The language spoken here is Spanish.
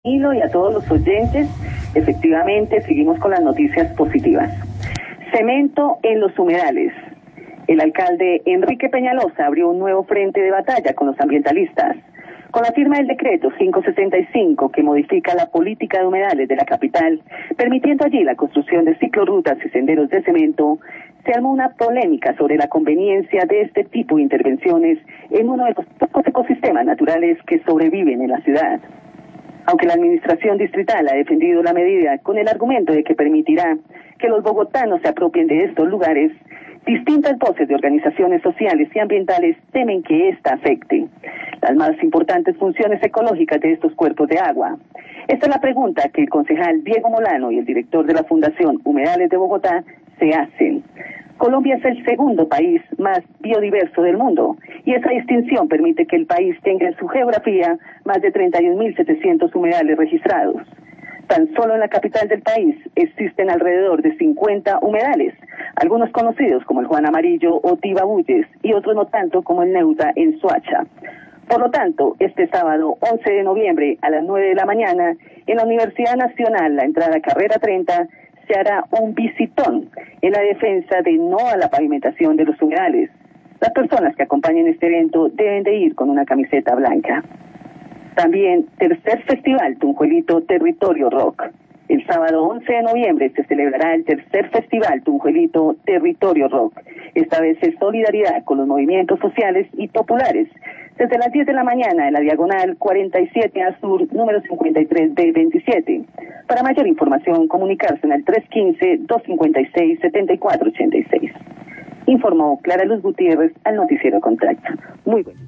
Y a todos los oyentes, efectivamente seguimos con las noticias positivas. Cemento en los humedales. El alcalde Enrique Peñalosa abrió un nuevo frente de batalla con los ambientalistas. Con la firma del decreto 565 que modifica la política de humedales de la capital, permitiendo allí la construcción de ciclorrutas y senderos de cemento, se armó una polémica sobre la conveniencia de este tipo de intervenciones en uno de los pocos ecosistemas naturales que sobreviven en la ciudad. Aunque la administración distrital ha defendido la medida con el argumento de que permitirá que los bogotanos se apropien de estos lugares, distintas voces de organizaciones sociales y ambientales temen que ésta afecte las más importantes funciones ecológicas de estos cuerpos de agua. Esta es la pregunta que el concejal Diego Molano y el director de la Fundación Humedales de Bogotá se hacen. Colombia es el segundo país más biodiverso del mundo y esa distinción permite que el país tenga en su geografía más de 31.700 humedales registrados. Tan solo en la capital del país existen alrededor de 50 humedales, algunos conocidos como el Juan Amarillo o Tibabuyes y otros no tanto como el Neuta en Soacha. Por lo tanto, este sábado 11 de noviembre a las 9 de la mañana en la Universidad Nacional, la entrada Carrera 30, se hará un visitón en la defensa de no a la pavimentación de los humedales. Las personas que acompañen este evento deben de ir con una camiseta blanca. También, tercer festival Tunjuelito Territorio Rock. El sábado 11 de noviembre se celebrará el tercer festival Tunjuelito Territorio Rock. Esta vez es solidaridad con los movimientos sociales y populares. Desde las 10 de la mañana en la diagonal 47 A Sur, número 53D27. Para mayor información, comunicarse en el 315-256-7486. Informó Clara Luz Gutiérrez al Noticiero Contacto. Muy bueno.